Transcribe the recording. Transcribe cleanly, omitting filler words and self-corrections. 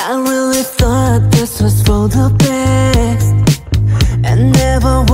I really thought this was for the best, and never